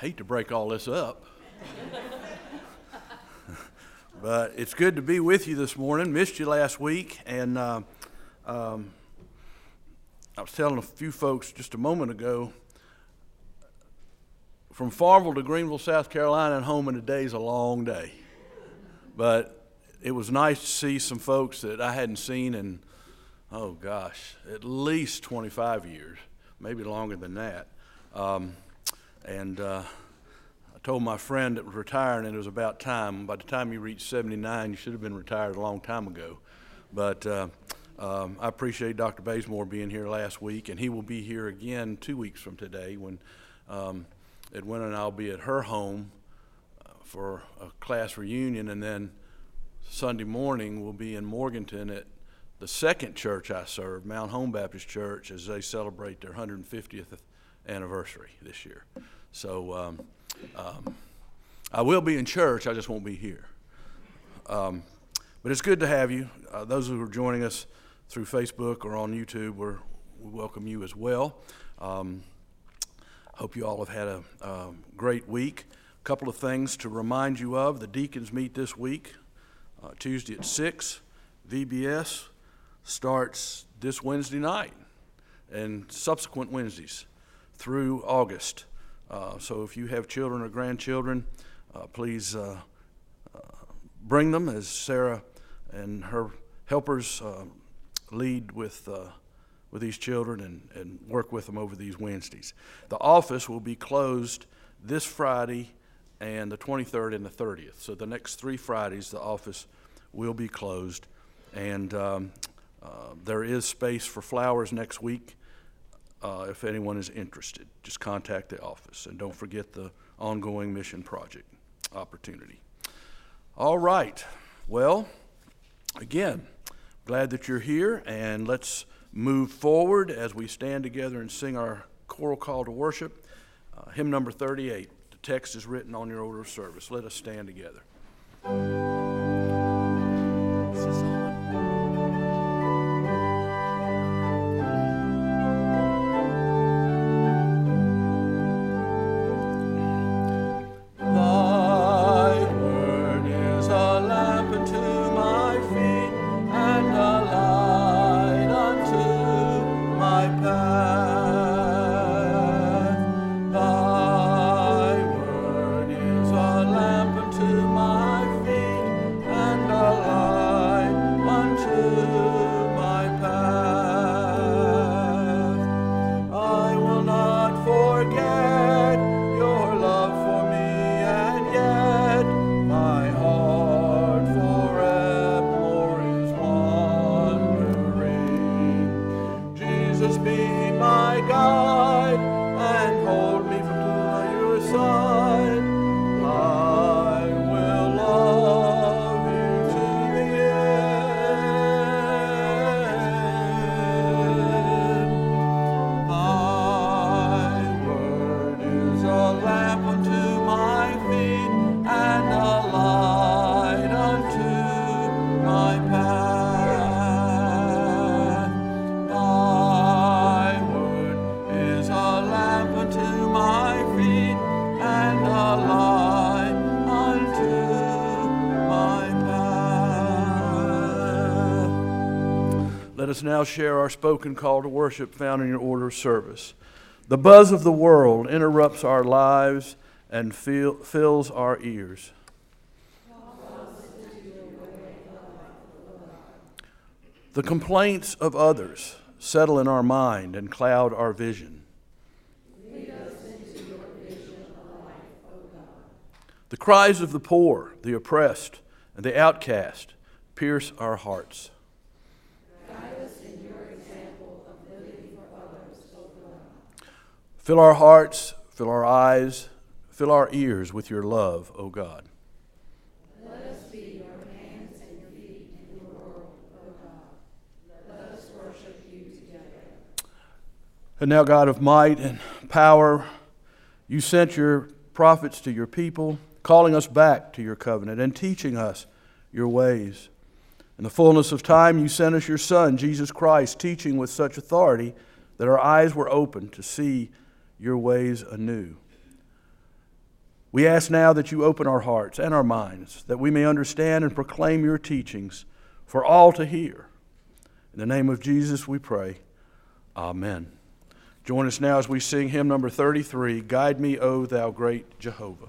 hate to break all this up, but it's good to be with you this morning. Missed you last week, and I was telling a few folks just a moment ago, from Farmville to Greenville, South Carolina and home in a day is a long day. But it was nice to see some folks that I hadn't seen in, oh gosh, at least 25 years, maybe longer than that. I told my friend that was retiring, and it was about time. By the time you reach 79, you should have been retired a long time ago. But I appreciate Dr. Bazemore being here last week, and he will be here again 2 weeks from today when Edwina and I will be at her home for a class reunion, and then Sunday morning we'll be in Morganton at the second church I serve, Mount Home Baptist Church, as they celebrate their 150th anniversary this year. So I will be in church, I just won't be here. But it's good to have you. Those who are joining us through Facebook or on YouTube, we welcome you as well. Hope you all have had a great week. A couple of things to remind you of. The deacons meet this week, Tuesday at 6. VBS starts this Wednesday night and subsequent Wednesdays through August. So if you have children or grandchildren, please bring them as Sarah and her helpers lead with these children and work with them over these Wednesdays. The office will be closed this Friday and the 23rd and the 30th. So the next 3 Fridays, the office will be closed. And there is space for flowers next week if anyone is interested. Just contact the office. And don't forget the ongoing mission project opportunity. All right. Well, again, glad that you're here, and let's move forward as we stand together and sing our choral call to worship. Hymn number 38. The text is written on your order of service. Let us stand together. Let us now share our spoken call to worship found in your order of service. The buzz of the world interrupts our lives and fills our ears. The complaints of others settle in our mind and cloud our vision. Lead us into your vision of life, O God. The cries of the poor, the oppressed, and the outcast pierce our hearts. Guide us in your example of living for others, O God. Fill our hearts, fill our eyes, fill our ears with your love, O God. Let us be your hands and your feet in the world, O God. Let us worship you together. And now, God of might and power, you sent your prophets to your people, calling us back to your covenant and teaching us your ways. In the fullness of time, you sent us your Son, Jesus Christ, teaching with such authority that our eyes were opened to see your ways anew. We ask now that you open our hearts and our minds, that we may understand and proclaim your teachings for all to hear. In the name of Jesus we pray. Amen. Join us now as we sing hymn number 33, Guide Me, O Thou Great Jehovah.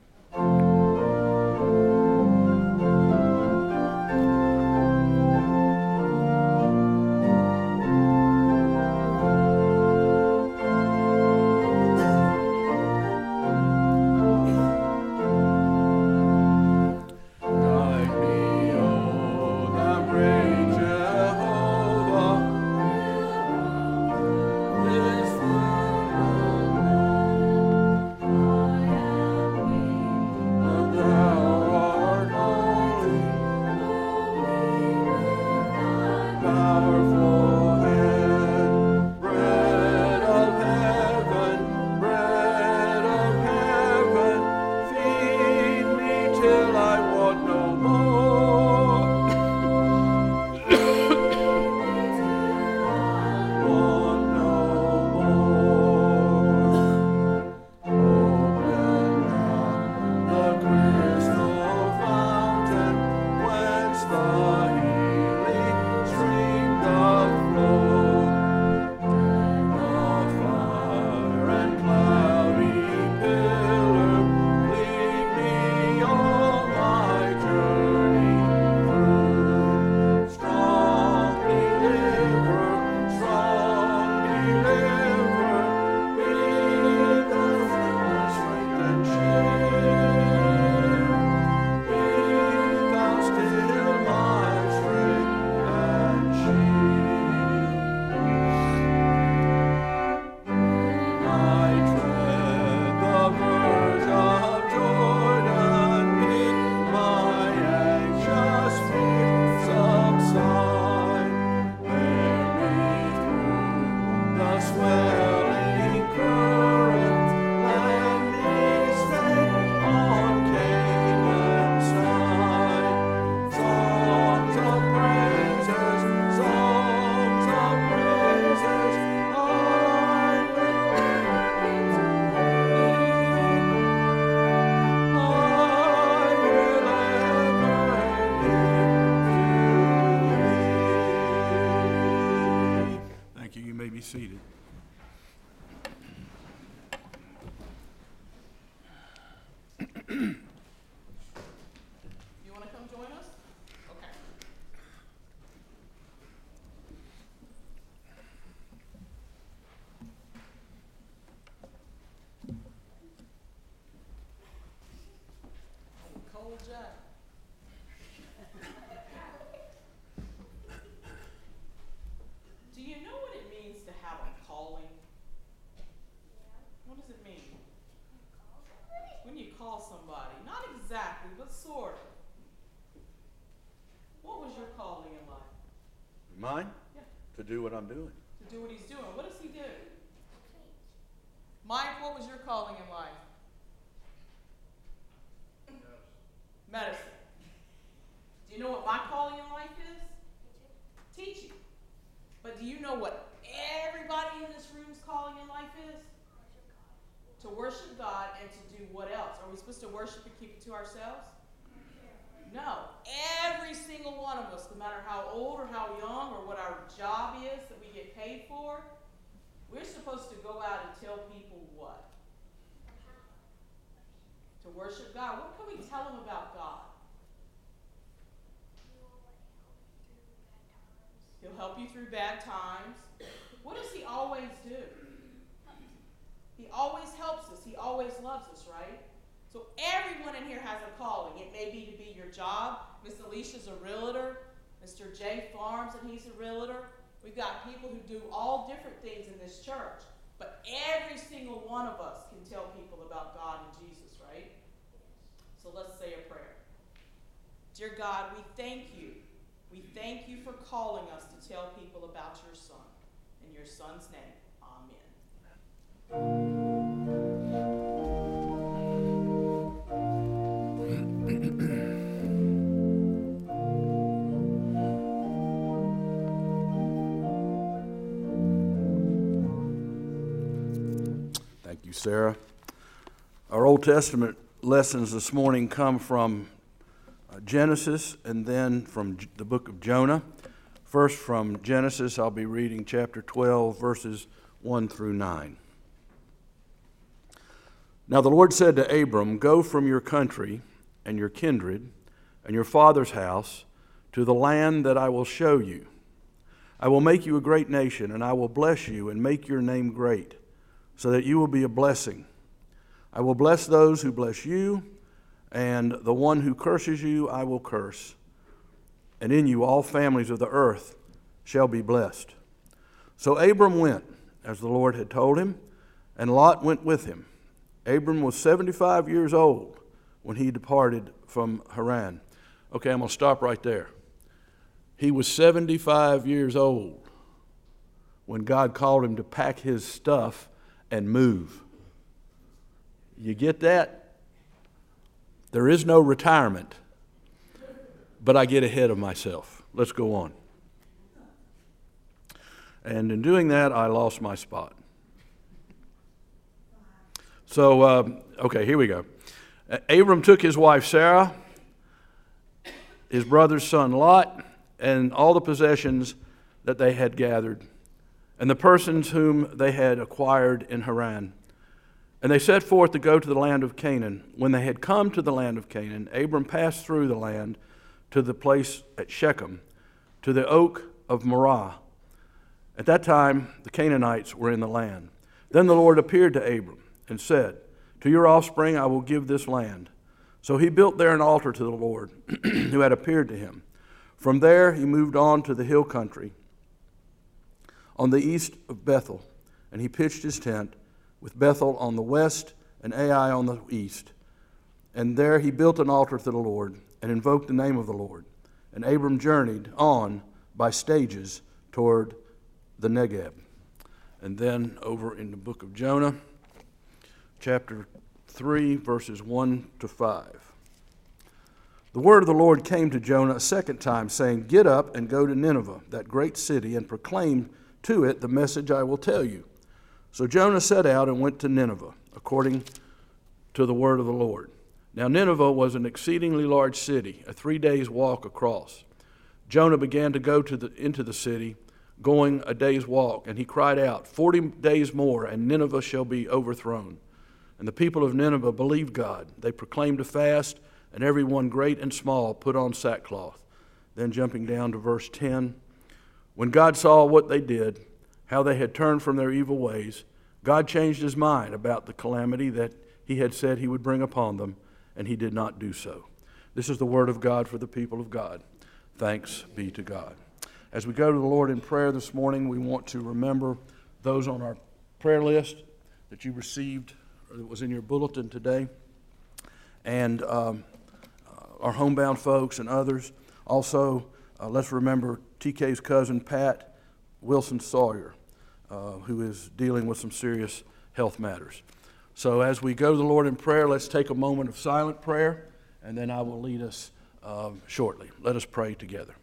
Seated. You want to come join us? Okay. Cold Jack. Do you know what it means to have a calling? What does it mean? When you call somebody, not exactly, but sort of. What was your calling in life? Mine? Yeah. To do what I'm doing. To do what he's doing. What does he do? Mike, what was your calling in life? Medicine. Do you know what my calling in life is? Teaching. But do you know what everybody in this room's calling in life is? To worship God and to do what else? Are we supposed to worship and keep it to ourselves? No. Every single one of us, no matter how old or how young or what our job is that we get paid for, we're supposed to go out and tell people what? To worship God. What can we tell them about God? He'll help you through bad times. What does he always do? He always helps us. He always loves us, right? So everyone in here has a calling. It may be to be your job. Miss Alicia's a realtor. Mr. Jay farms and he's a realtor. We've got people who do all different things in this church. But every single one of us can tell people about God and Jesus, right? So let's say a prayer. Dear God, we thank you. We thank you for calling us to tell people about your Son. In your Son's name, amen. Thank you, Sarah. Our Old Testament lessons this morning come from Genesis and then from the book of Jonah. First from Genesis, I'll be reading chapter 12, verses 1 through 9. Now the Lord said to Abram, "Go from your country and your kindred and your father's house to the land that I will show you. I will make you a great nation, and I will bless you and make your name great, so that you will be a blessing. I will bless those who bless you, and the one who curses you I will curse. And in you all families of the earth shall be blessed." So Abram went, as the Lord had told him, and Lot went with him. Abram was 75 years old when he departed from Haran. Okay, I'm going to stop right there. He was 75 years old when God called him to pack his stuff and move. You get that? There is no retirement, but I get ahead of myself. Let's go on. And in doing that, I lost my spot. So, okay, here we go. Abram took his wife Sarah, his brother's son Lot, and all the possessions that they had gathered, and the persons whom they had acquired in Haran. And they set forth to go to the land of Canaan. When they had come to the land of Canaan, Abram passed through the land to the place at Shechem, to the oak of Morah. At that time, the Canaanites were in the land. Then the Lord appeared to Abram and said, "To your offspring I will give this land." So he built there an altar to the Lord who had appeared to him. From there he moved on to the hill country on the east of Bethel, and he pitched his tent with Bethel on the west and Ai on the east. And there he built an altar to the Lord and invoked the name of the Lord. And Abram journeyed on by stages toward the Negeb. And then over in the book of Jonah, chapter 3, verses 1 to 5. The word of the Lord came to Jonah a second time, saying, "Get up and go to Nineveh, that great city, and proclaim to it the message I will tell you." So Jonah set out and went to Nineveh, according to the word of the Lord. Now Nineveh was an exceedingly large city, a 3 days' walk across. Jonah began to go into the city, going a day's walk, and he cried out, 40 days more, and Nineveh shall be overthrown." And the people of Nineveh believed God. They proclaimed a fast, and everyone, great and small, put on sackcloth. Then jumping down to verse 10, when God saw what they did, how they had turned from their evil ways, God changed his mind about the calamity that he had said he would bring upon them, and he did not do so. This is the word of God for the people of God. Thanks be to God. As we go to the Lord in prayer this morning, we want to remember those on our prayer list that you received, or that was in your bulletin today, and our homebound folks and others. Also, let's remember TK's cousin, Pat Wilson Sawyer, who is dealing with some serious health matters. So as we go to the Lord in prayer, let's take a moment of silent prayer, and then I will lead us shortly. Let us pray together.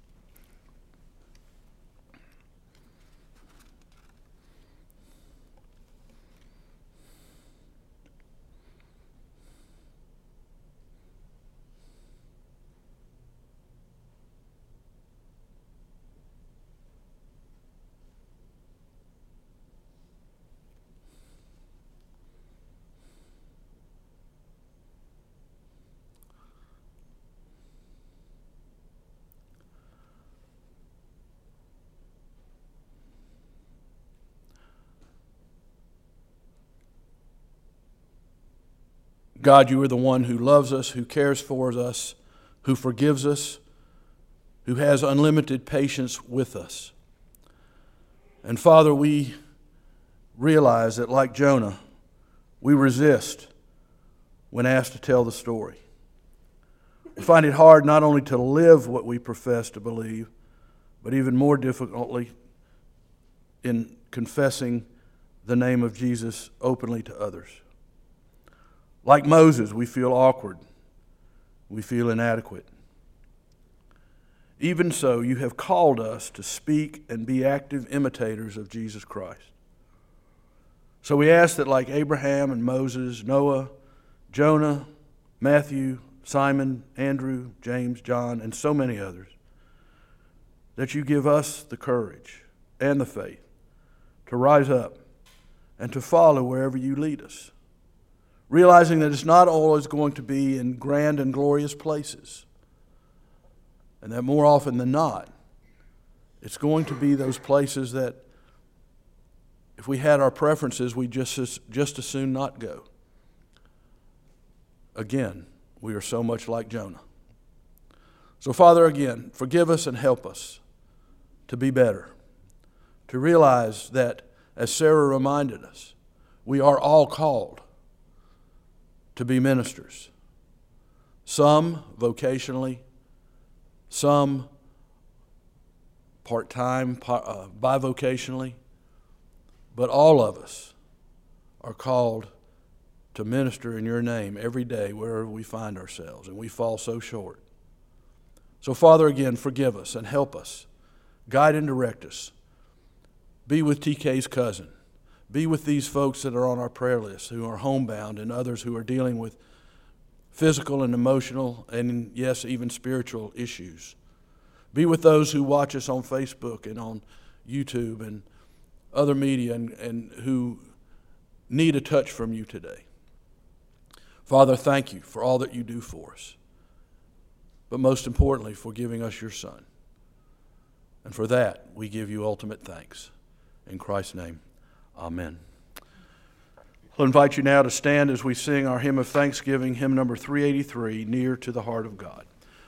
God, you are the one who loves us, who cares for us, who forgives us, who has unlimited patience with us. And Father, we realize that like Jonah, we resist when asked to tell the story. We find it hard not only to live what we profess to believe, but even more difficultly in confessing the name of Jesus openly to others. Like Moses, we feel awkward. We feel inadequate. Even so, you have called us to speak and be active imitators of Jesus Christ. So we ask that like Abraham and Moses, Noah, Jonah, Matthew, Simon, Andrew, James, John, and so many others, that you give us the courage and the faith to rise up and to follow wherever you lead us, realizing that it's not always going to be in grand and glorious places, and that more often than not, it's going to be those places that if we had our preferences, we'd just as soon not go. Again, we are so much like Jonah. So, Father, again, forgive us and help us to be better, to realize that, as Sarah reminded us, we are all called to be ministers. Some vocationally, some part-time, bivocationally, but all of us are called to minister in your name every day wherever we find ourselves, and we fall so short. So, Father, again, forgive us and help us. Guide and direct us. Be with TK's cousin. Be with these folks that are on our prayer list who are homebound and others who are dealing with physical and emotional and, yes, even spiritual issues. Be with those who watch us on Facebook and on YouTube and other media and who need a touch from you today. Father, thank you for all that you do for us, but most importantly, for giving us your Son. And for that, we give you ultimate thanks. In Christ's name, amen. I'll invite you now to stand as we sing our hymn of thanksgiving, hymn number 383, Near to the Heart of God.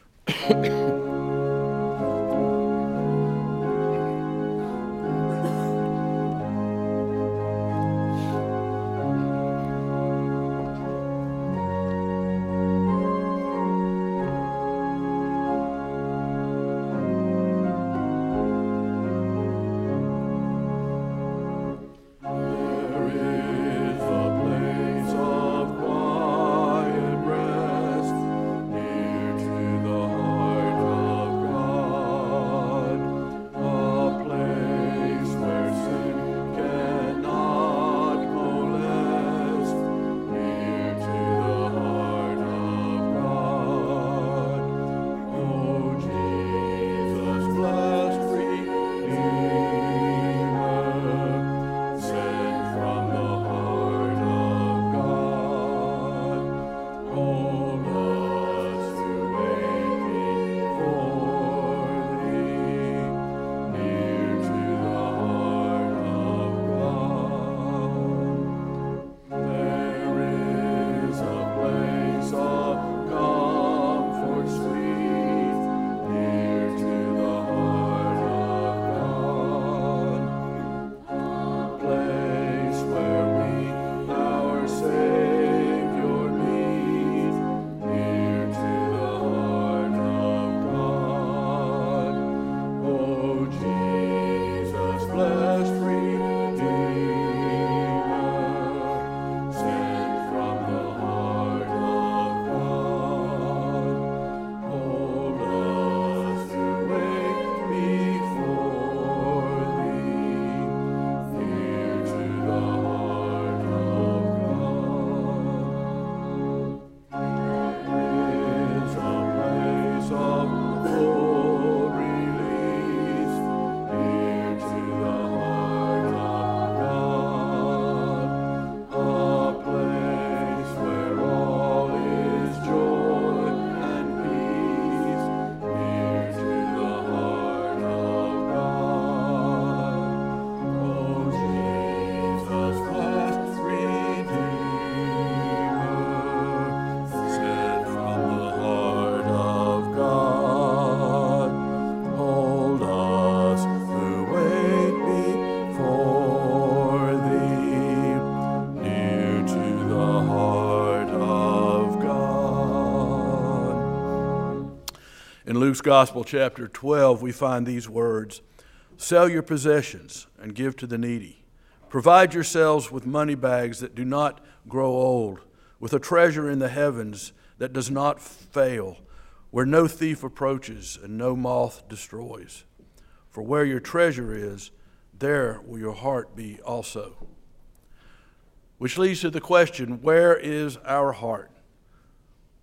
In Luke's Gospel, chapter 12, we find these words: "Sell your possessions and give to the needy. Provide yourselves with money bags that do not grow old, with a treasure in the heavens that does not fail, where no thief approaches and no moth destroys. For where your treasure is, there will your heart be also." Which leads to the question, where is our heart?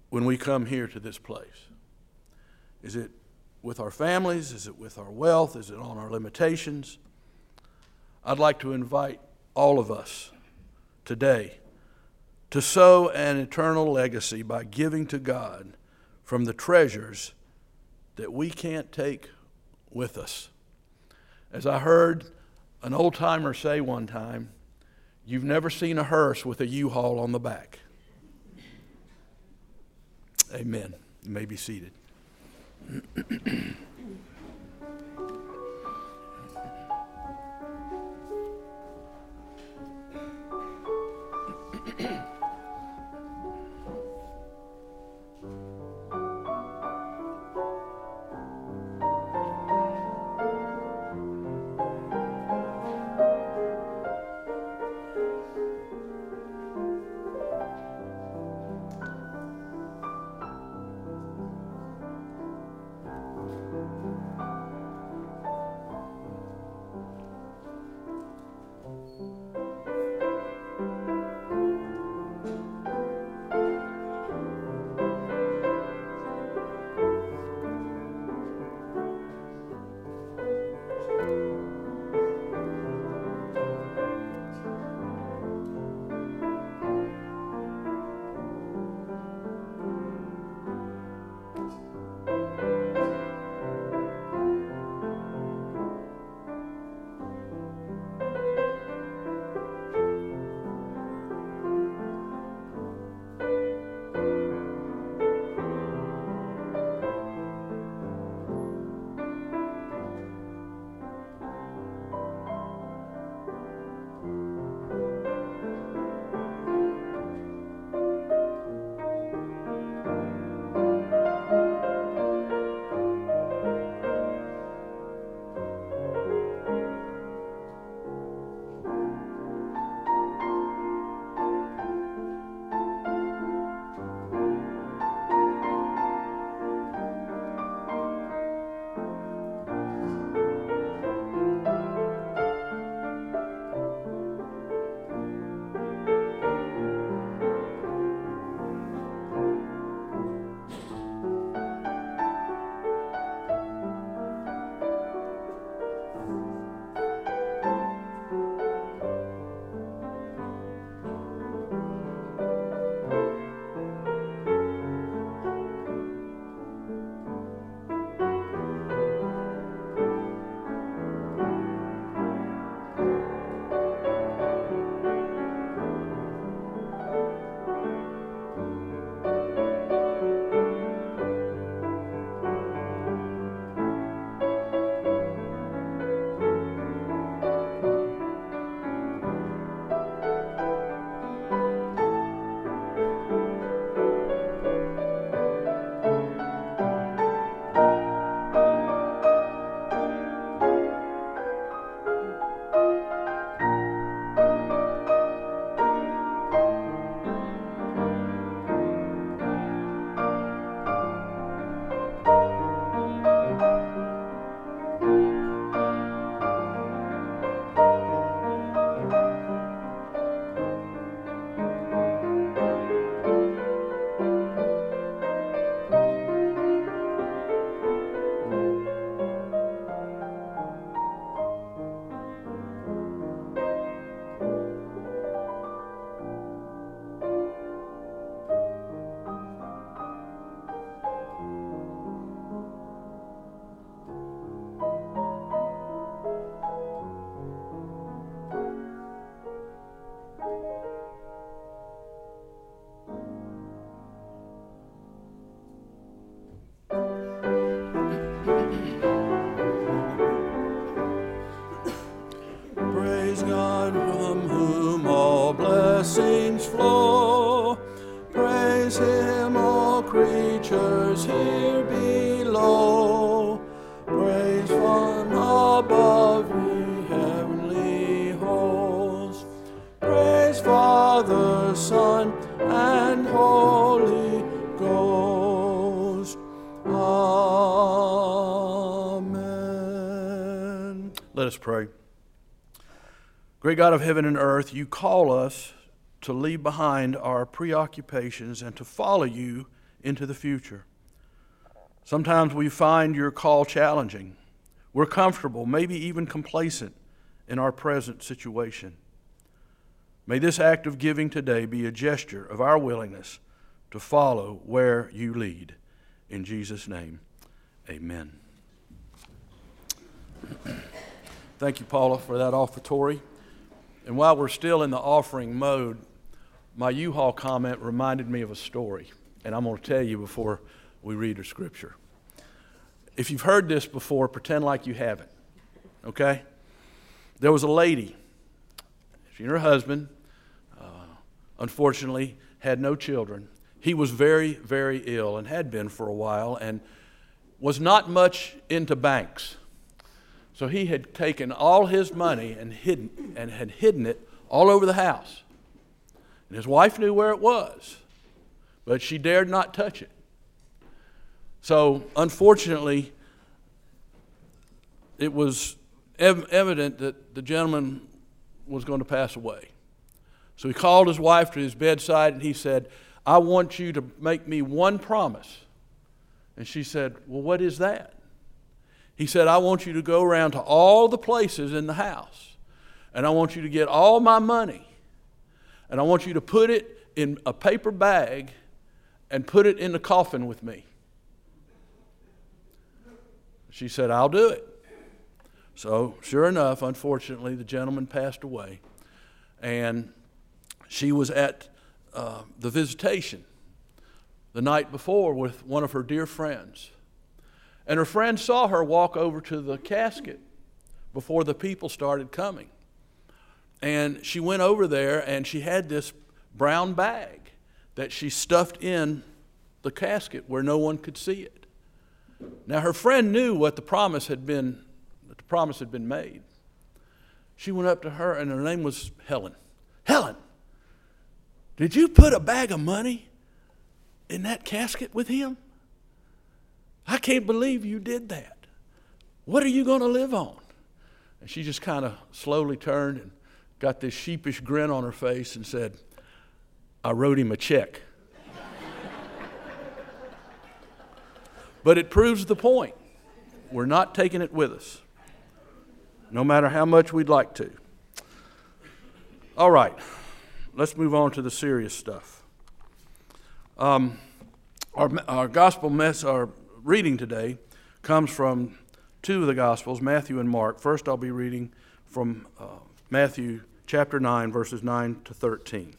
when we come here to this place? Is it with our families? Is it with our wealth? Is it on our limitations? I'd like to invite all of us today to sow an eternal legacy by giving to God from the treasures that we can't take with us. As I heard an old-timer say one time, you've never seen a hearse with a U-Haul on the back. Amen. You may be seated. blessings flow. Praise him, all creatures here below. Praise from above, ye heavenly hosts. Praise Father, Son, and Holy Ghost. Amen. Let us pray. Great God of heaven and earth, you call us to leave behind our preoccupations and to follow you into the future. Sometimes we find your call challenging. We're comfortable, maybe even complacent in our present situation. May this act of giving today be a gesture of our willingness to follow where you lead. In Jesus' name, amen. Thank you, Paula, for that offertory. And while we're still in the offering mode, my U-Haul comment reminded me of a story, and I'm going to tell you before we read the scripture. If you've heard this before, pretend like you haven't, okay? There was a lady. She and her husband, unfortunately, had no children. He was very, very ill and had been for a while and was not much into banks. So he had taken all his money and had hidden it all over the house. And his wife knew where it was, but she dared not touch it. So unfortunately, it was evident that the gentleman was going to pass away. So he called his wife to his bedside and he said, "I want you to make me one promise." And she said, "Well, what is that?" He said, "I want you to go around to all the places in the house, and I want you to get all my money, and I want you to put it in a paper bag and put it in the coffin with me." She said, "I'll do it." So sure enough, unfortunately, the gentleman passed away, and she was at the visitation the night before with one of her dear friends. And her friend saw her walk over to the casket before the people started coming. And she went over there and she had this brown bag that she stuffed in the casket where no one could see it. Now her friend knew what the promise had been, that the promise had been made. She went up to her and her name was Helen. "Helen, did you put a bag of money in that casket with him? I can't believe you did that. What are you going to live on?" And she just kind of slowly turned and got this sheepish grin on her face and said, "I wrote him a check." But it proves the point. We're not taking it with us, no matter how much we'd like to. All right, let's move on to the serious stuff. Our gospel our reading today comes from two of the Gospels, Matthew and Mark. First, I'll be reading from Matthew chapter 9, verses 9 to 13.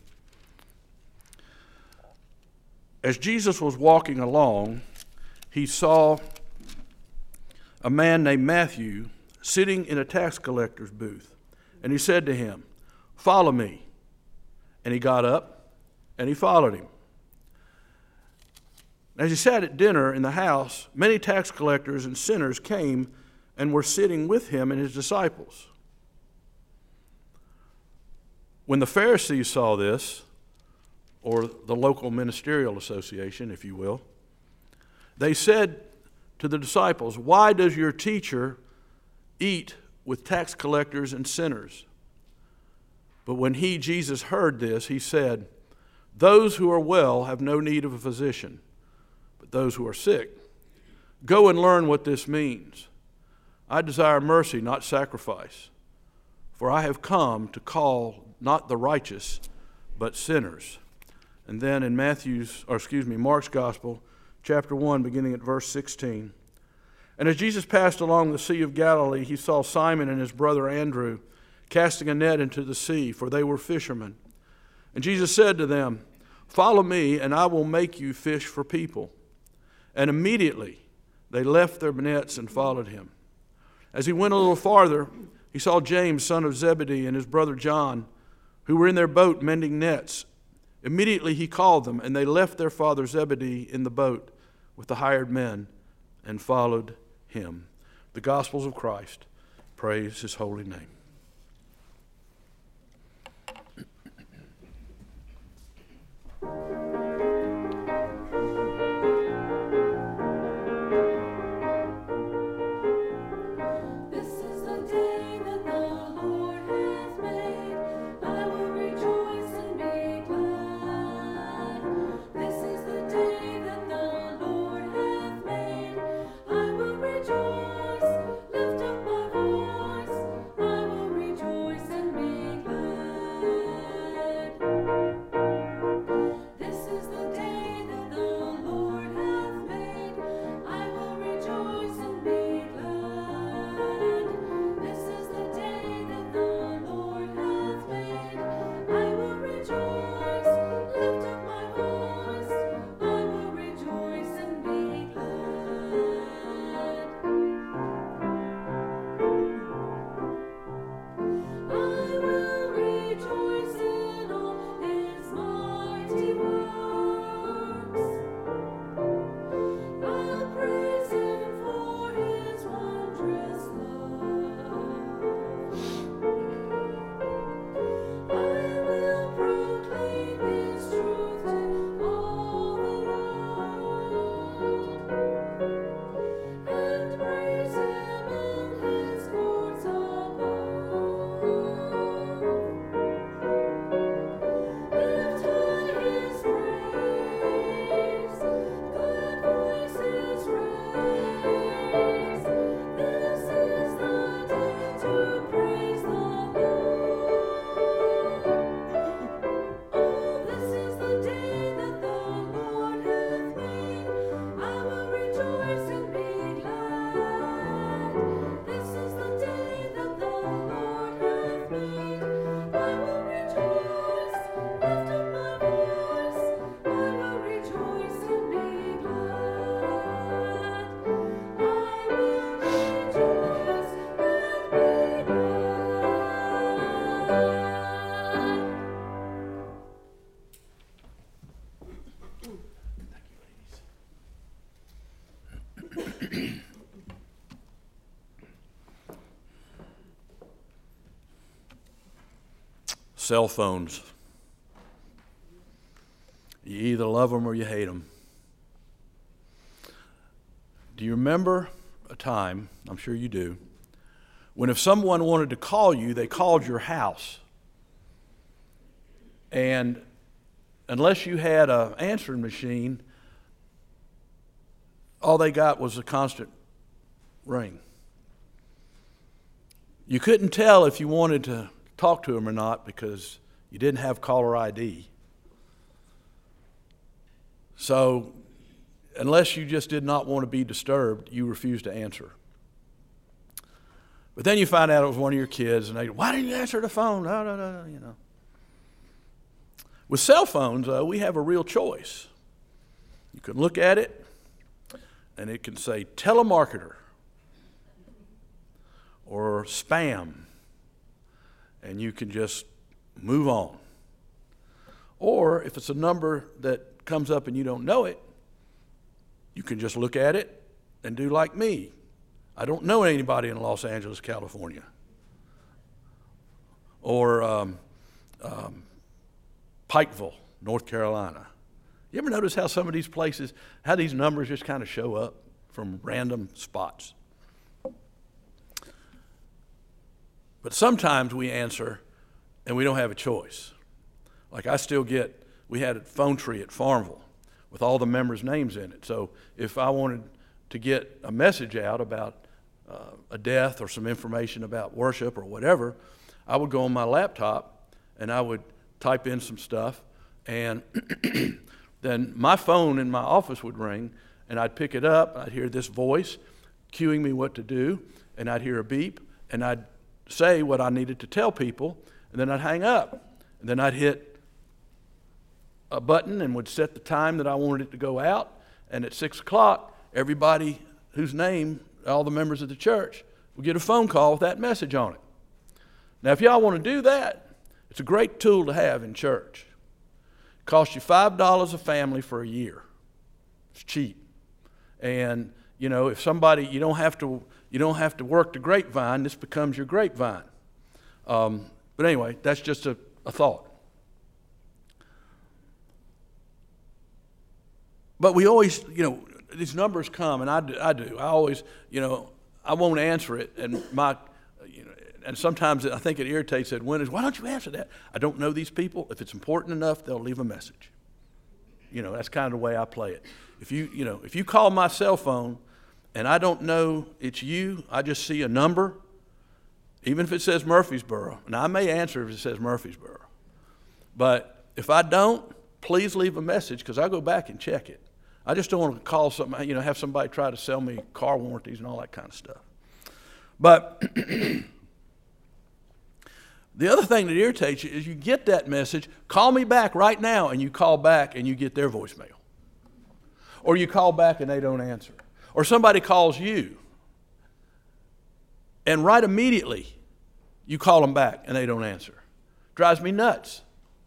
As Jesus was walking along, he saw a man named Matthew sitting in a tax collector's booth. And he said to him, "Follow me." And he got up and he followed him. As he sat at dinner in the house, many tax collectors and sinners came and were sitting with him and his disciples. When the Pharisees saw this, or the local ministerial association, if you will, they said to the disciples, "Why does your teacher eat with tax collectors and sinners?" But when Jesus, heard this, he said, "Those who are well have no need of a physician, but those who are sick. Go and learn what this means. I desire mercy, not sacrifice, for I have come to call not the righteous, but sinners." And then in Mark's Gospel, chapter 1, beginning at verse 16. "And as Jesus passed along the Sea of Galilee, he saw Simon and his brother Andrew casting a net into the sea, for they were fishermen. And Jesus said to them, 'Follow me, and I will make you fish for people.' And immediately they left their nets and followed him. As he went a little farther, he saw James, son of Zebedee, and his brother John, who were in their boat mending nets. Immediately he called them, and they left their father Zebedee in the boat with the hired men and followed him." The Gospels of Christ. Praise his holy name. The Cell phones. You either love them or you hate them. Do you remember a time, I'm sure you do, when if someone wanted to call you, they called your house? And unless you had an answering machine, all they got was a constant ring. You couldn't tell if you wanted to talk to them or not because you didn't have caller ID. So unless you just did not want to be disturbed, you refused to answer. But then you find out it was one of your kids, and they go, "Why didn't you answer the phone?" No, you know. With cell phones, we have a real choice. You can look at it, and it can say telemarketer or spam, and you can just move on. Or if it's a number that comes up and you don't know it, you can just look at it and do like me. I don't know anybody in Los Angeles, California, or Pikeville, North Carolina. You ever notice how some of these places, how these numbers just kind of show up from random spots? But sometimes we answer and we don't have a choice. Like we had a phone tree at Farmville with all the members' names in it. So if I wanted to get a message out about a death or some information about worship or whatever, I would go on my laptop and I would type in some stuff, and then my phone in my office would ring, and I'd pick it up, and I'd hear this voice cueing me what to do, and I'd hear a beep, and I'd say what I needed to tell people, and then I'd hang up, and then I'd hit a button and would set the time that I wanted it to go out, and at 6 o'clock, everybody whose name, all the members of the church, would get a phone call with that message on it. Now, if y'all want to do that, it's a great tool to have in church. It costs you $5 a family for a year. It's cheap. And, you know, if somebody, you don't have to work the grapevine, this becomes your grapevine. But anyway, that's just a thought. But we always, you know, these numbers come, and I do. I always, you know, I won't answer it, and and sometimes I think it irritates that why don't you answer that? I don't know these people. If it's important enough, they'll leave a message. You know, that's kind of the way I play it. If you call my cell phone and I don't know it's you, I just see a number, even if it says Murfreesboro, and I may answer if it says Murfreesboro. But if I don't, please leave a message, because I'll go back and check it. I just don't want to call somebody, you know, have somebody try to sell me car warranties and all that kind of stuff. But the other thing that irritates you is you get that message, call me back right now, and you call back and you get their voicemail. Or you call back and they don't answer. Or somebody calls you, and right immediately you call them back and they don't answer. Drives me nuts.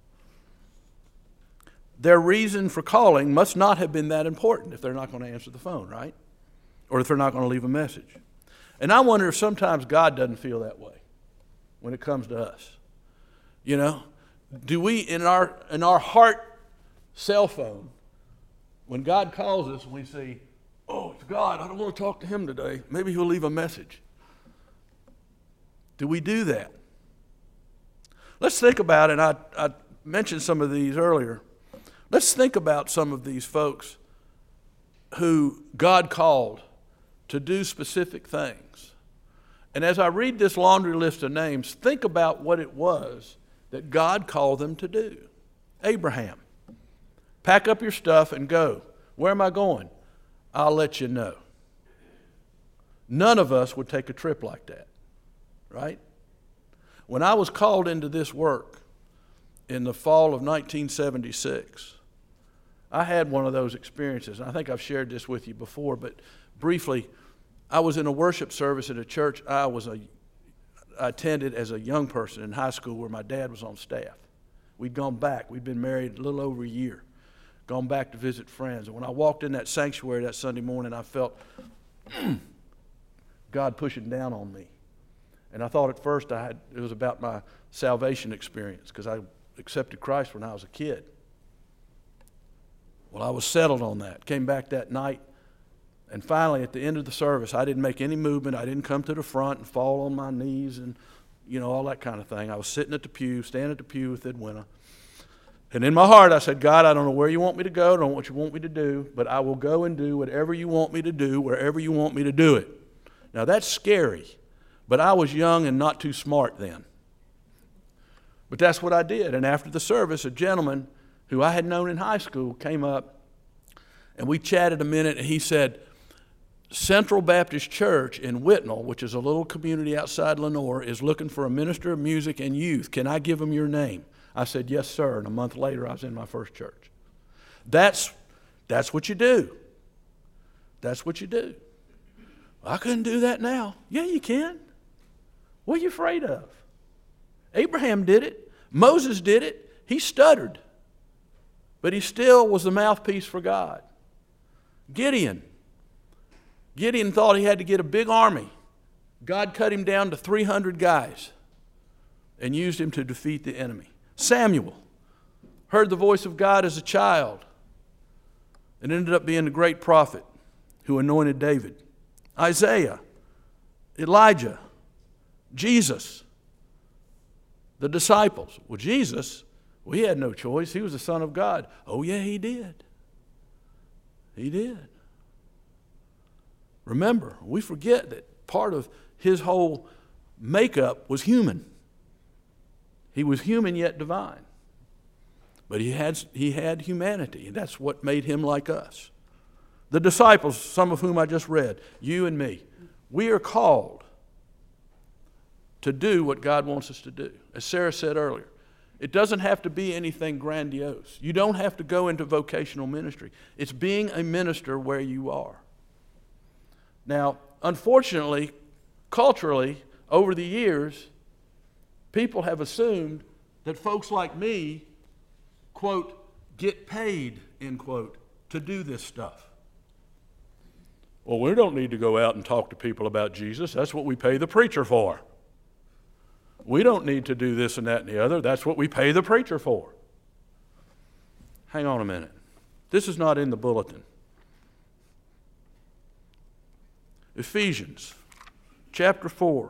Their reason for calling must not have been that important if they're not going to answer the phone, right? Or if they're not going to leave a message. And I wonder if sometimes God doesn't feel that way when it comes to us. You know, do we in our heart cell phone, when God calls us and we say, "Oh, it's God, I don't want to talk to him today. Maybe he'll leave a message." Do we do that? Let's think about it. I mentioned some of these earlier. Let's think about some of these folks who God called to do specific things. And as I read this laundry list of names, think about what it was that God called them to do. Abraham, pack up your stuff and go. Where am I going? I'll let you know. None of us would take a trip like that, right? When I was called into this work in the fall of 1976, I had one of those experiences. I think I've shared this with you before, but briefly, I was in a worship service at a church I attended as a young person in high school where my dad was on staff. We'd gone back. We'd been married a little over a year, gone back to visit friends. And when I walked in that sanctuary that Sunday morning, I felt God pushing down on me. And I thought at first it was about my salvation experience because I accepted Christ when I was a kid. Well, I was settled on that. Came back that night, and finally at the end of the service, I didn't make any movement. I didn't come to the front and fall on my knees and, all that kind of thing. I was standing at the pew with Edwina. And in my heart, I said, God, I don't know where you want me to go. I don't know what you want me to do, but I will go and do whatever you want me to do, wherever you want me to do it. Now, that's scary, but I was young and not too smart then. But that's what I did. And after the service, a gentleman who I had known in high school came up, and we chatted a minute, and he said, Central Baptist Church in Whitnall, which is a little community outside Lenoir, is looking for a minister of music and youth. Can I give them your name? I said, yes, sir. And a month later, I was in my first church. That's what you do. That's what you do. I couldn't do that now. Yeah, you can. What are you afraid of? Abraham did it. Moses did it. He stuttered. But he still was the mouthpiece for God. Gideon thought he had to get a big army. God cut him down to 300 guys and used him to defeat the enemy. Samuel heard the voice of God as a child and ended up being a great prophet who anointed David. Isaiah, Elijah, Jesus, the disciples. Well, Jesus, he had no choice. He was the Son of God. Oh, yeah, he did. He did. Remember, we forget that part of his whole makeup was human. He was human yet divine. But he had humanity, and that's what made him like us. The disciples, some of whom I just read, you and me, we are called to do what God wants us to do. As Sarah said earlier, it doesn't have to be anything grandiose. You don't have to go into vocational ministry. It's being a minister where you are. Now, unfortunately, culturally, over the years, people have assumed that folks like me, quote, get paid, end quote, to do this stuff. Well, we don't need to go out and talk to people about Jesus. That's what we pay the preacher for. We don't need to do this and that and the other. That's what we pay the preacher for. Hang on a minute. This is not in the bulletin. Ephesians chapter 4.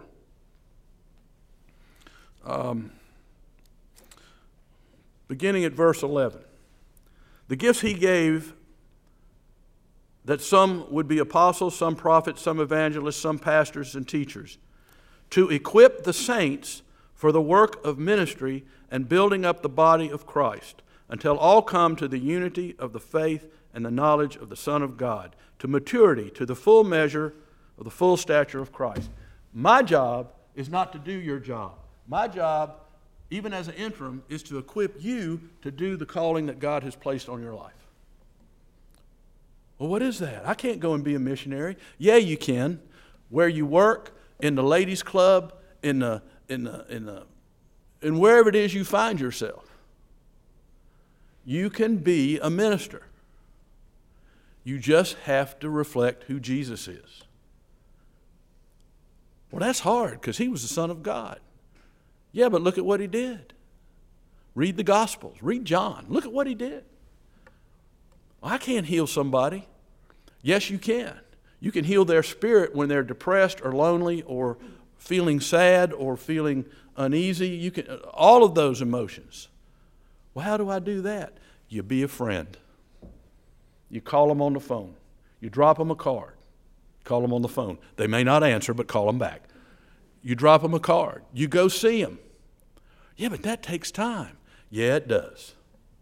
Beginning at verse 11. The gifts he gave, that some would be apostles, some prophets, some evangelists, some pastors and teachers, to equip the saints for the work of ministry and building up the body of Christ, until all come to the unity of the faith and the knowledge of the Son of God, to maturity, to the full measure of the full stature of Christ. My job is not to do your job. My job, even as an interim, is to equip you to do the calling that God has placed on your life. Well, what is that? I can't go and be a missionary. Yeah, you can. Where you work, in the ladies' club, in wherever it is you find yourself. You can be a minister. You just have to reflect who Jesus is. Well, that's hard because he was the Son of God. Yeah, but look at what he did. Read the Gospels. Read John. Look at what he did. I can't heal somebody. Yes, you can. You can heal their spirit when they're depressed or lonely or feeling sad or feeling uneasy. You can, all of those emotions. Well, how do I do that? You be a friend. You call them on the phone. You drop them a card. Call them on the phone. They may not answer, but call them back. You drop them a card. You go see them. Yeah, but that takes time. Yeah, it does.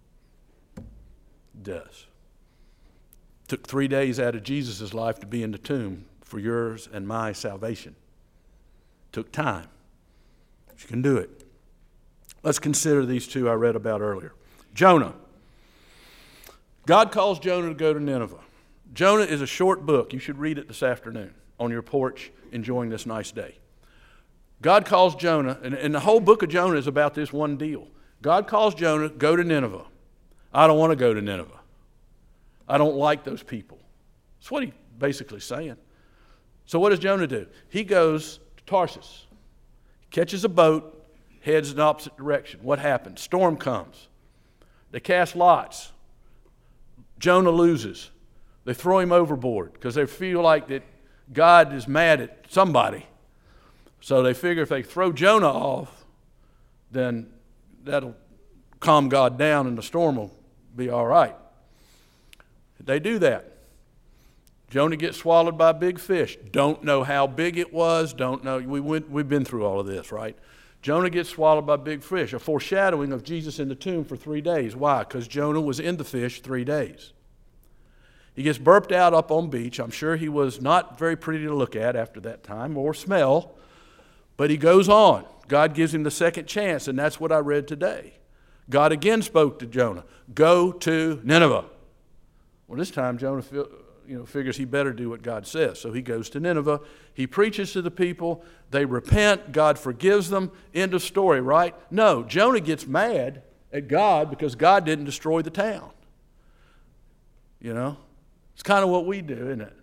It does. Took 3 days out of Jesus' life to be in the tomb for yours and my salvation. Took time. But you can do it. Let's consider these two I read about earlier. Jonah. God calls Jonah to go to Nineveh. Jonah is a short book. You should read it this afternoon on your porch, enjoying this nice day. God calls Jonah, and the whole book of Jonah is about this one deal. God calls Jonah, go to Nineveh. I don't want to go to Nineveh. I don't like those people. That's what he's basically saying. So what does Jonah do? He goes to Tarsus. catches a boat, heads in the opposite direction. What happens? Storm comes. They cast lots. Jonah loses. They throw him overboard because they feel like that God is mad at somebody. So they figure if they throw Jonah off, then that'll calm God down and the storm will be all right. They do that. Jonah gets swallowed by a big fish. Don't know how big it was. Don't know. We've been through all of this, right? Jonah gets swallowed by a big fish, a foreshadowing of Jesus in the tomb for 3 days. Why? Because Jonah was in the fish 3 days. He gets burped out up on beach. I'm sure he was not very pretty to look at after that time or smell, but he goes on. God gives him the second chance, and that's what I read today. God again spoke to Jonah, go to Nineveh. Well, this time Jonah figures he better do what God says. So he goes to Nineveh. He preaches to the people. They repent. God forgives them. End of story, right? No, Jonah gets mad at God because God didn't destroy the town. You know? It's kind of what we do, isn't it?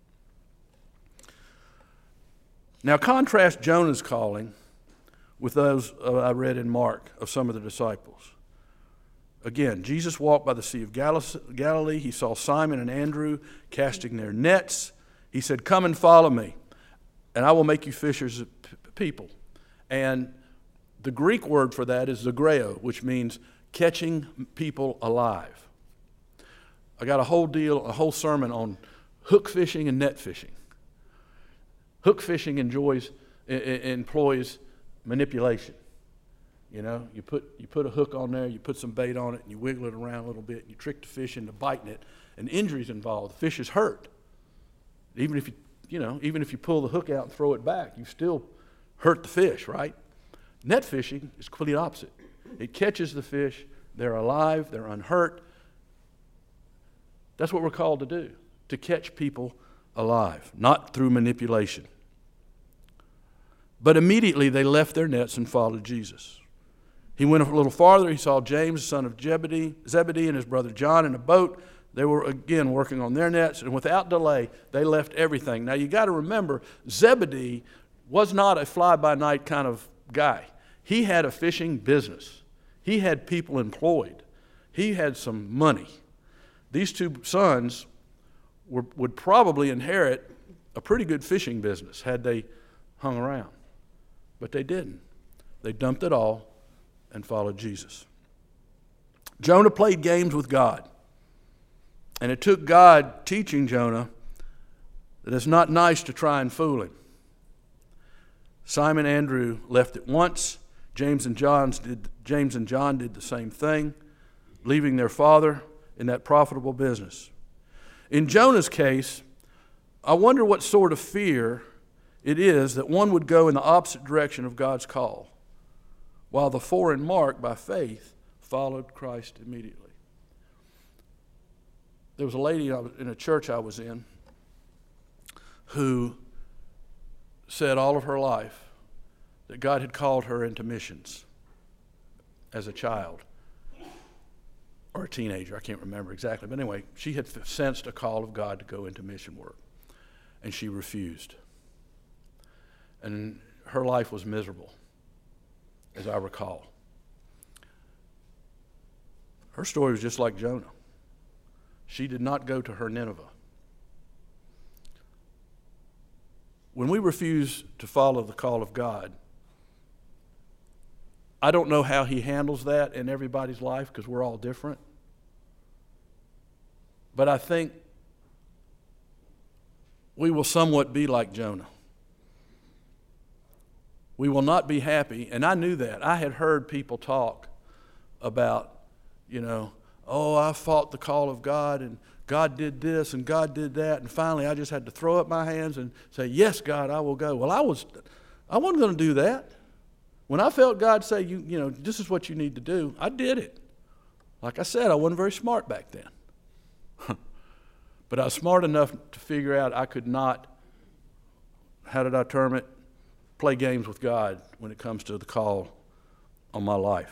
Now contrast Jonah's calling with those I read in Mark of some of the disciples. Again, Jesus walked by the Sea of Galilee. He saw Simon and Andrew casting their nets. He said, come and follow me, and I will make you fishers of people. And the Greek word for that is zagreo, which means catching people alive. I got a whole sermon on hook fishing and net fishing. Hook fishing employs manipulation. You know, you put a hook on there, you put some bait on it, and you wiggle it around a little bit, and you trick the fish into biting it, and injuries involved. The fish is hurt. Even if you pull the hook out and throw it back, you still hurt the fish, right? Net fishing is completely opposite. It catches the fish, they're alive, they're unhurt. That's what we're called to do, to catch people alive, not through manipulation. But immediately they left their nets and followed Jesus. He went a little farther. He saw James, son of Zebedee, and his brother John in a boat. They were again working on their nets, and without delay, they left everything. Now you got to remember, Zebedee was not a fly-by-night kind of guy. He had a fishing business. He had people employed. He had some money. These two sons would probably inherit a pretty good fishing business had they hung around. But they didn't. They dumped it all and followed Jesus. Jonah played games with God. And it took God teaching Jonah that it's not nice to try and fool him. Simon and Andrew left at once. James and John did the same thing, leaving their father in that profitable business. In Jonah's case, I wonder what sort of fear it is that one would go in the opposite direction of God's call, while the four in Mark, by faith, followed Christ immediately. There was a lady in a church I was in who said all of her life that God had called her into missions as a child. Or a teenager, I can't remember exactly. But anyway, she had sensed a call of God to go into mission work. And she refused. And her life was miserable, as I recall. Her story was just like Jonah. She did not go to her Nineveh. When we refuse to follow the call of God, I don't know how he handles that in everybody's life because we're all different. But I think we will somewhat be like Jonah. We will not be happy, and I knew that. I had heard people talk about, I fought the call of God, and God did this, and God did that, and finally I just had to throw up my hands and say, yes, God, I will go. Well, I wasn't going to do that. When I felt God say, this is what you need to do, I did it. Like I said, I wasn't very smart back then. But I was smart enough to figure out I could not, how did I term it, play games with God when it comes to the call on my life.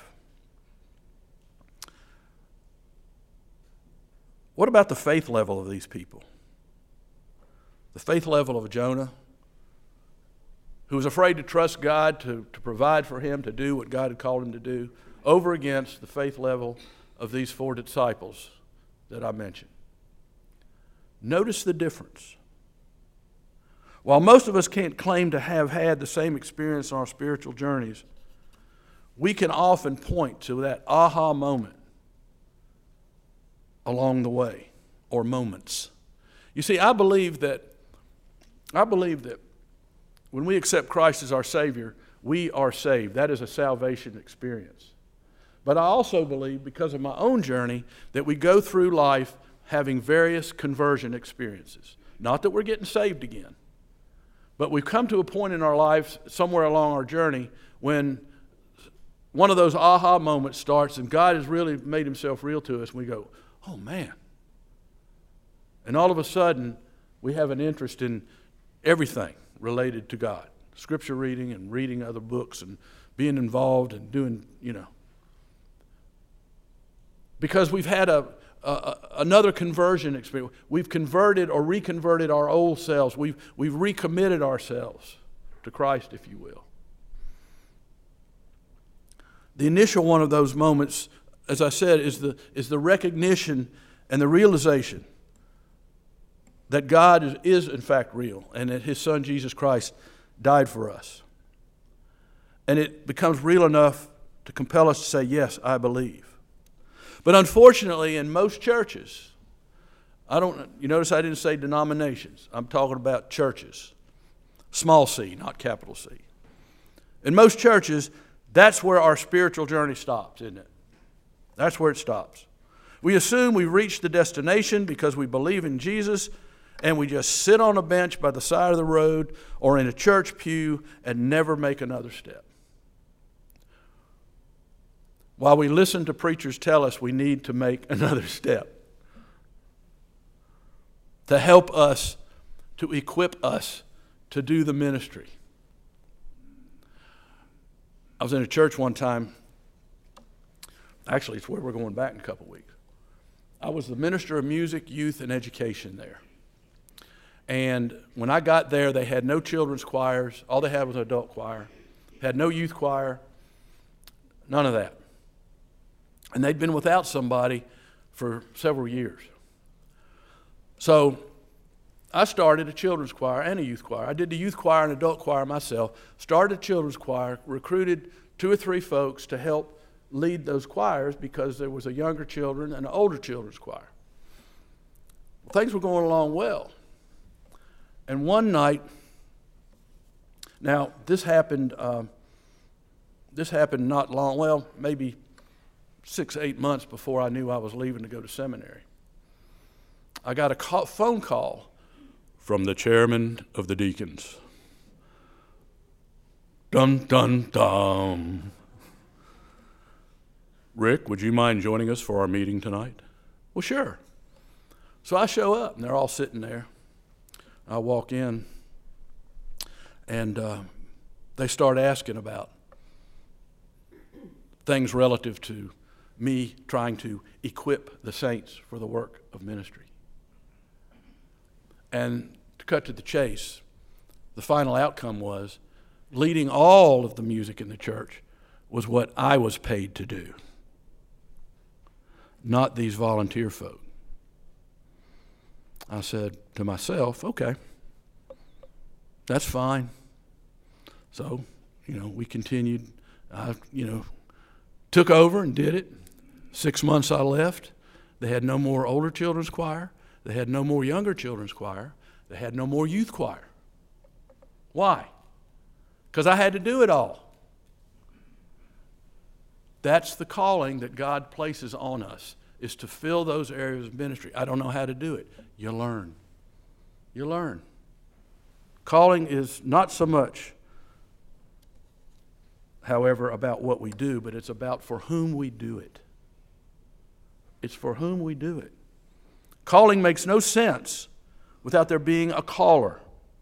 What about the faith level of these people? The faith level of Jonah who was afraid to trust God to provide for him, to do what God had called him to do, over against the faith level of these 4 disciples that I mentioned. Notice the difference. While most of us can't claim to have had the same experience on our spiritual journeys, we can often point to that aha moment along the way, or moments. You see, I believe that when we accept Christ as our Savior, we are saved. That is a salvation experience. But I also believe, because of my own journey, that we go through life having various conversion experiences. Not that we're getting saved again, but we've come to a point in our lives somewhere along our journey when one of those aha moments starts and God has really made himself real to us, and we go, oh man. And all of a sudden, we have an interest in everything related to God. Scripture reading and reading other books and being involved and doing, because we've had another conversion experience. We've converted or reconverted our old selves. We've recommitted ourselves to Christ, if you will. The initial one of those moments, as I said, is the recognition and the realization that God is in fact real and that his Son Jesus Christ died for us. And it becomes real enough to compel us to say, yes, I believe. But unfortunately, in most churches, you notice I didn't say denominations. I'm talking about churches. Small c, not capital C. In most churches, that's where our spiritual journey stops, isn't it? That's where it stops. We assume we've reached the destination because we believe in Jesus, and we just sit on a bench by the side of the road or in a church pew and never make another step. While we listen to preachers tell us we need to make another step to help us, to equip us to do the ministry. I was in a church one time. Actually, it's where we're going back in a couple weeks. I was the minister of music, youth, and education there. And when I got there, they had no children's choirs. All they had was an adult choir. Had no youth choir. None of that. And they'd been without somebody for several years. So I started a children's choir and a youth choir. I did the youth choir and adult choir myself. Started a children's choir, recruited 2 or 3 folks to help lead those choirs because there was a younger children and an older children's choir. Things were going along well. And one night, now this happened not long, well, maybe 6, 8 months before I knew I was leaving to go to seminary. I got a phone call from the chairman of the deacons. Dun, dun, dun. Rick, would you mind joining us for our meeting tonight? Well, sure. So I show up, and they're all sitting there. I walk in, and they start asking about things relative to me trying to equip the saints for the work of ministry. And to cut to the chase, the final outcome was leading all of the music in the church was what I was paid to do, not these volunteer folk. I said to myself, okay, that's fine. So, we continued. I, took over and did it. 6 months I left. They had no more older children's choir. They had no more younger children's choir. They had no more youth choir. Why? Because I had to do it all. That's the calling that God places on us, is to fill those areas of ministry. I don't know how to do it. You learn. You learn. Calling is not so much, however, about what we do, but it's about for whom we do it. It's for whom we do it. Calling makes no sense without there being a caller.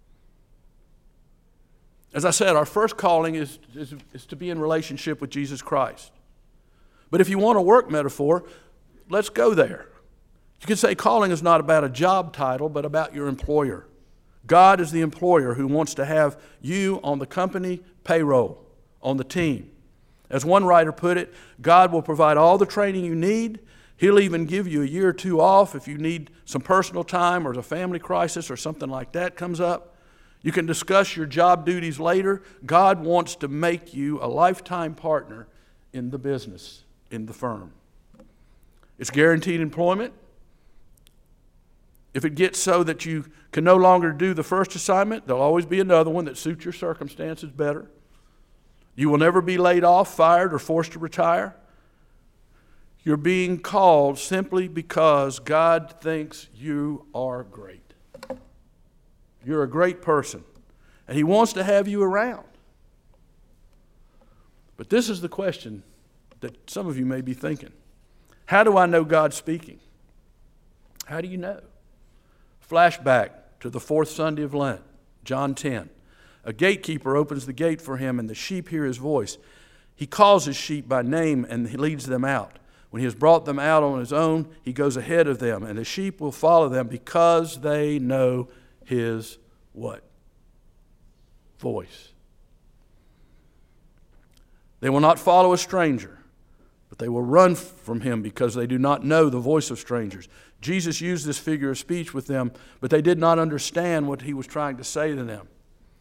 As I said, our first calling is to be in relationship with Jesus Christ. But if you want a work metaphor, let's go there. You could say calling is not about a job title, but about your employer. God is the employer who wants to have you on the company payroll, on the team. As one writer put it, God will provide all the training you need. He'll even give you a year or two off if you need some personal time or a family crisis or something like that comes up. You can discuss your job duties later. God wants to make you a lifetime partner in the business, in the firm. It's guaranteed employment. If it gets so that you can no longer do the first assignment, there'll always be another one that suits your circumstances better. You will never be laid off, fired, or forced to retire. You're being called simply because God thinks you are great. You're a great person, and He wants to have you around. But this is the question that some of you may be thinking. How do I know God's speaking? How do you know? Flashback to the fourth Sunday of Lent, John 10. A gatekeeper opens the gate for him, and the sheep hear his voice. He calls his sheep by name, and he leads them out. When he has brought them out on his own, he goes ahead of them, and the sheep will follow them because they know his what? Voice. They will not follow a stranger, but they will run from him because they do not know the voice of strangers. Jesus used this figure of speech with them, but they did not understand what he was trying to say to them.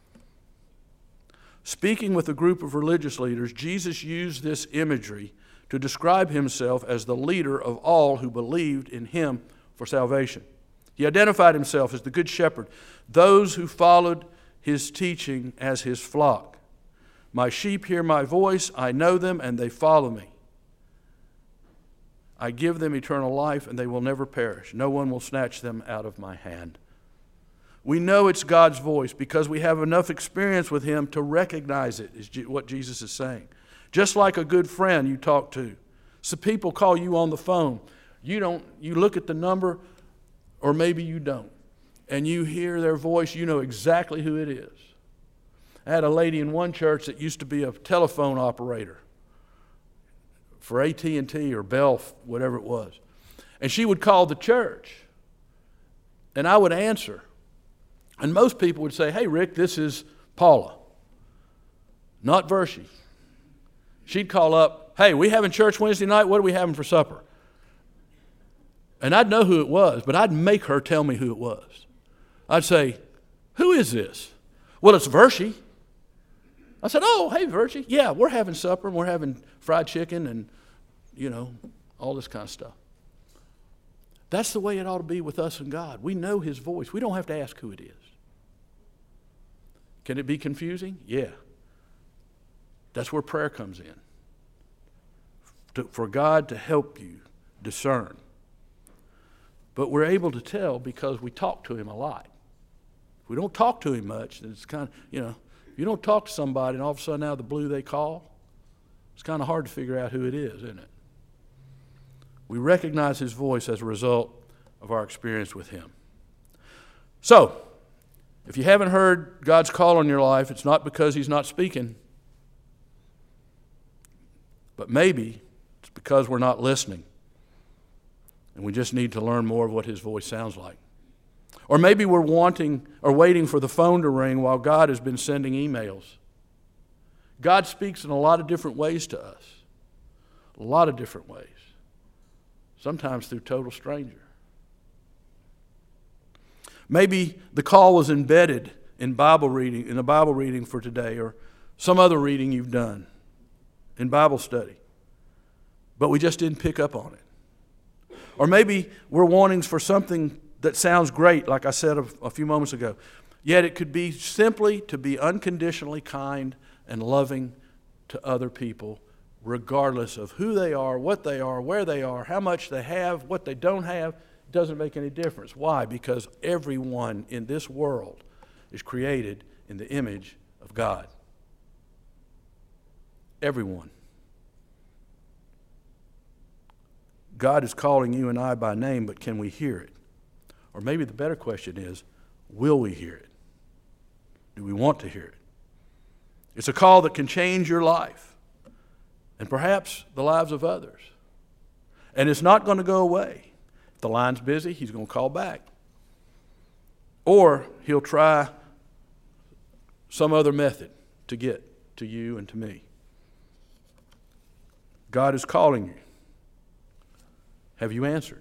Speaking with a group of religious leaders, Jesus used this imagery to describe himself as the leader of all who believed in him for salvation. He identified himself as the good shepherd, those who followed his teaching as his flock. My sheep hear my voice, I know them, and they follow me. I give them eternal life, and they will never perish. No one will snatch them out of my hand. We know it's God's voice because we have enough experience with him to recognize it, is what Jesus is saying. Just like a good friend you talk to. So people call you on the phone. You look at the number, or maybe you don't, and you hear their voice, you know exactly who it is. I had a lady in one church that used to be a telephone operator for AT&T or Bell, whatever it was. And she would call the church, and I would answer. And most people would say, hey, Rick, this is Paula, not Vershi. She'd call up, hey, we having church Wednesday night? What are we having for supper? And I'd know who it was, but I'd make her tell me who it was. I'd say, who is this? Well, it's Vershi. I said, oh, hey, Vershi. Yeah, we're having supper, and we're having fried chicken and, all this kind of stuff. That's the way it ought to be with us and God. We know his voice. We don't have to ask who it is. Can it be confusing? Yeah. That's where prayer comes in. For God to help you discern. But we're able to tell because we talk to him a lot. If we don't talk to him much, then it's kind of, if you don't talk to somebody and all of a sudden out of the blue they call, it's kind of hard to figure out who it is, isn't it? We recognize his voice as a result of our experience with him. So, if you haven't heard God's call on your life, it's not because he's not speaking, but maybe it's because we're not listening, and we just need to learn more of what his voice sounds like. Or maybe we're wanting or waiting for the phone to ring while God has been sending emails. God speaks in a lot of different ways to us. A lot of different ways. Sometimes through total stranger. Maybe the call was embedded in the Bible reading for today, or some other reading you've done in Bible study, but we just didn't pick up on it. Or maybe we're wanting for something that sounds great, like I said a few moments ago, yet it could be simply to be unconditionally kind and loving to other people, regardless of who they are, what they are, where they are, how much they have, what they don't have. It doesn't make any difference. Why? Because everyone in this world is created in the image of God. Everyone. God is calling you and I by name, but can we hear it? Or maybe the better question is, will we hear it? Do we want to hear it? It's a call that can change your life and perhaps the lives of others. And it's not going to go away. If the line's busy, he's going to call back. or he'll try some other method to get to you and to me. God is calling you. Have you answered?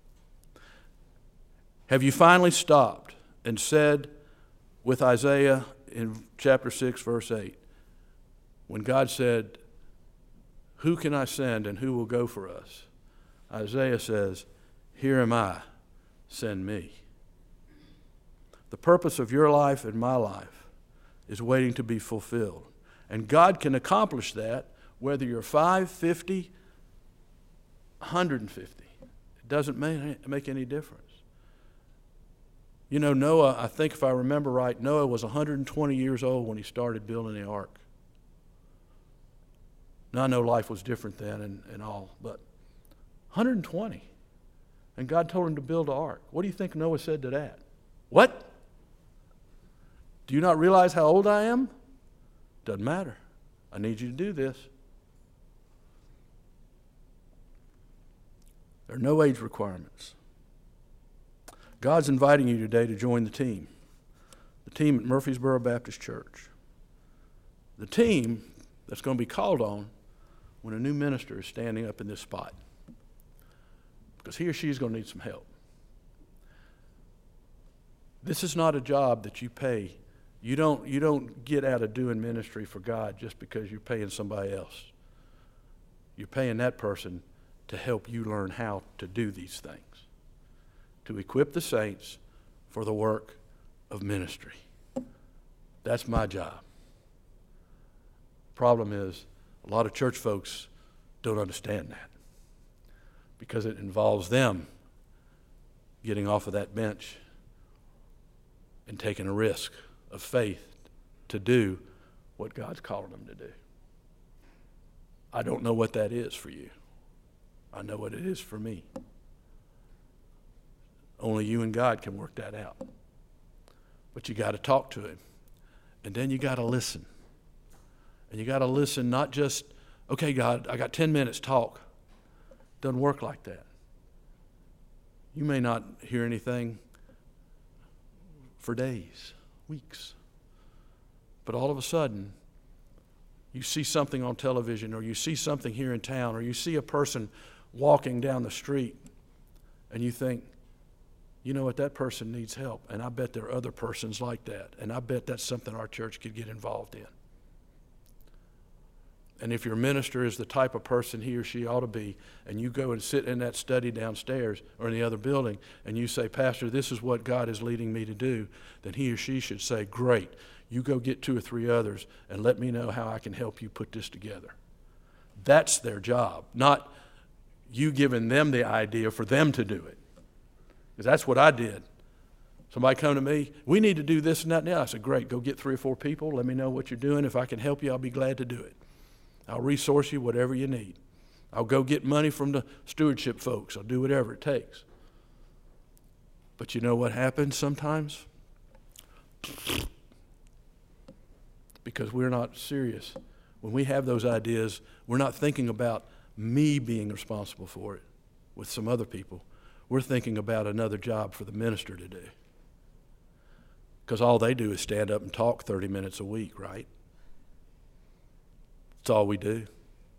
Have you finally stopped and said with Isaiah in chapter 6, verse 8, when God said, "Who can I send and who will go for us?" Isaiah says, "Here am I, send me." The purpose of your life and my life is waiting to be fulfilled. And God can accomplish that whether you're 5, 50, 150. It doesn't make any difference. You know, Noah, I think if I remember right, Noah was 120 years old when he started building the ark. Now, I know life was different then and all, but 120. And God told him to build an ark. What do you think Noah said to that? What? Do you not realize how old I am? Doesn't matter. I need you to do this. There are no age requirements. God's inviting you today to join the team at Murfreesboro Baptist Church. The team that's going to be called on when a new minister is standing up in this spot, because he or she is going to need some help. This is not a job that you pay. You don't get out of doing ministry for God just because you're paying somebody else. You're paying that person to help you learn how to do these things, to equip the saints for the work of ministry. That's my job. Problem is, a lot of church folks don't understand that because it involves them getting off of that bench and taking a risk of faith to do what God's calling them to do. I don't know what that is for you. I know what it is for me. Only you and God can work that out. But you got to talk to him. And then you got to listen. And you got to listen not just, okay, God, I got 10 minutes, talk. Doesn't work like that. You may not hear anything for days, weeks. But all of a sudden, you see something on television, or you see something here in town, or you see a person walking down the street, and you think, you know what, that person needs help, and I bet there are other persons like that, and I bet that's something our church could get involved in. And if your minister is the type of person he or she ought to be, and you go and sit in that study downstairs or in the other building, and you say, Pastor, this is what God is leading me to do, then he or she should say, great, you go get 2 or 3 others and let me know how I can help you put this together. That's their job, not you giving them the idea for them to do it. Because that's what I did. Somebody come to me, we need to do this and that and that. I said, great, go get 3 or 4 people, let me know what you're doing. If I can help you, I'll be glad to do it. I'll resource you whatever you need. I'll go get money from the stewardship folks. I'll do whatever it takes. But you know what happens sometimes? Because we're not serious. When we have those ideas, we're not thinking about me being responsible for it with some other people. We're thinking about another job for the minister to do. Because all they do is stand up and talk 30 minutes a week, right? That's all we do.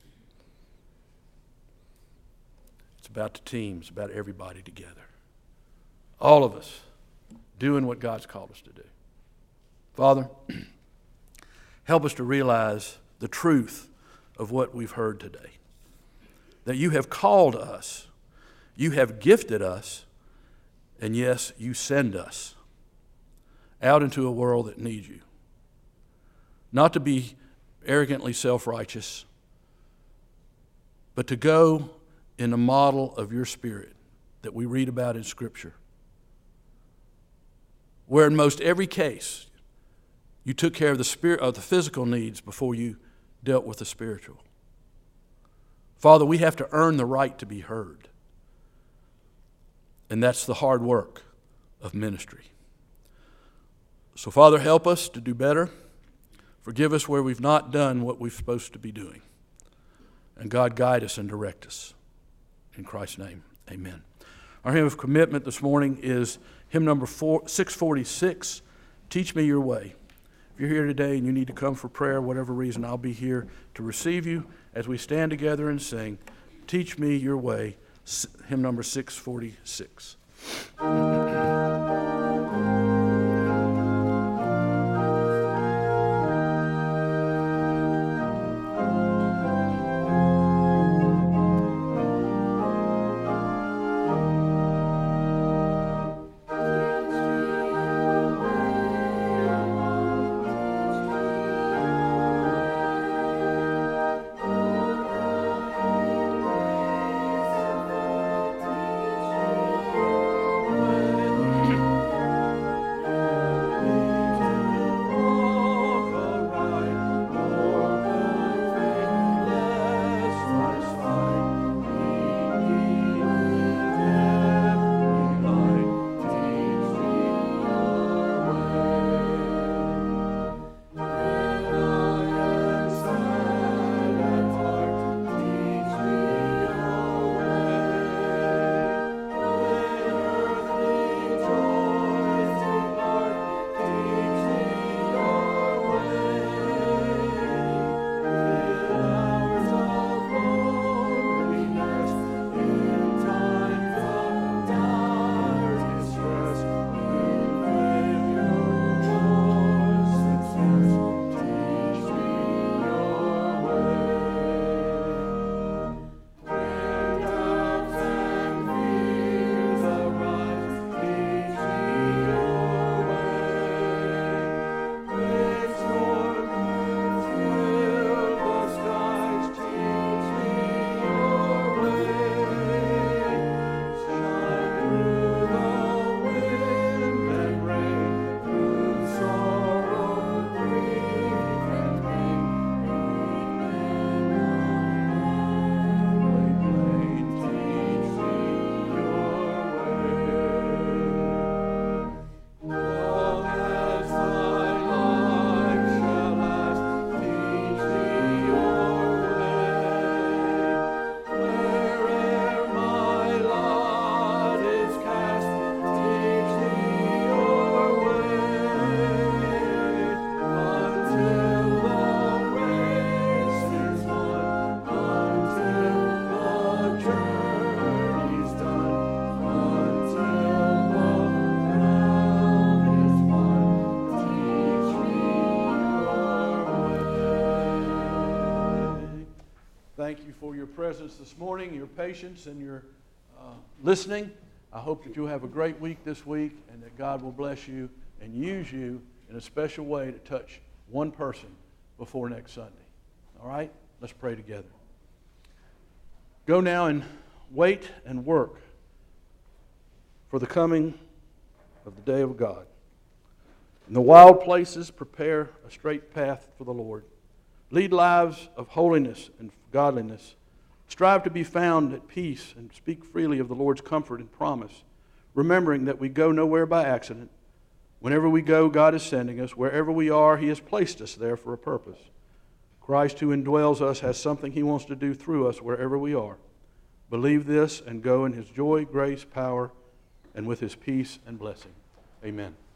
It's about the team. It's about everybody together. All of us doing what God's called us to do. Father, help us to realize the truth of what we've heard today. That you have called us, you have gifted us, and yes, you send us out into a world that needs you. Not to be arrogantly self-righteous, but to go in the model of your Spirit that we read about in Scripture, where in most every case you took care of the physical needs before you dealt with the spiritual. Father, we have to earn the right to be heard, and that's the hard work of ministry. So, Father, help us to do better. Forgive us where we've not done what we're supposed to be doing. And God, guide us and direct us. In Christ's name, amen. Our hymn of commitment this morning is Hymn number 646, Teach Me Your Way. If you're here today and you need to come for prayer, whatever reason, I'll be here to receive you as we stand together and sing, Teach Me Your Way, hymn number 646. Thank you for your presence this morning, your patience, and your listening. I hope that you'll have a great week this week and that God will bless you and use you in a special way to touch one person before next Sunday. All right? Let's pray together. Go now and wait and work for the coming of the day of God. In the wild places, prepare a straight path for the Lord. Lead lives of holiness and godliness. Strive to be found at peace and speak freely of the Lord's comfort and promise, remembering that we go nowhere by accident. Whenever we go, God is sending us. Wherever we are, He has placed us there for a purpose. Christ who indwells us has something He wants to do through us wherever we are. Believe this and go in His joy, grace, power, and with His peace and blessing. Amen.